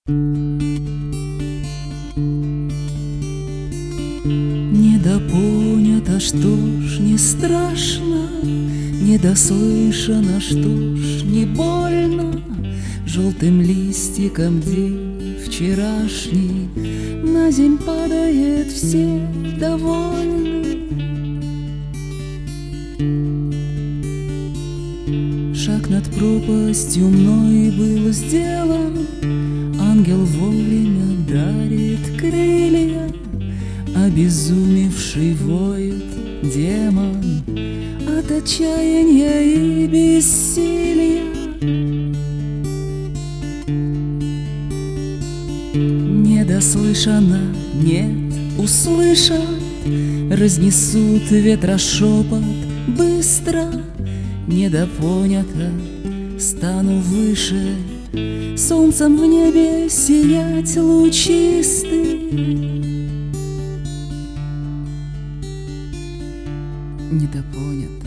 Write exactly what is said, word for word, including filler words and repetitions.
Недопонято, что ж не страшно, недослышано, что ж не больно. Желтым листиком день вчерашний на земь падает, все довольны. Шаг над пропастью мной был сделан, ангел вовремя дарит крылья. Обезумевший воет демон от отчаяния и бессилия. Недослышано, нет, услышат, разнесут ветрошепот быстро. Недопонято, стану выше, солнцем в небе сиять лучистый. Недопонято.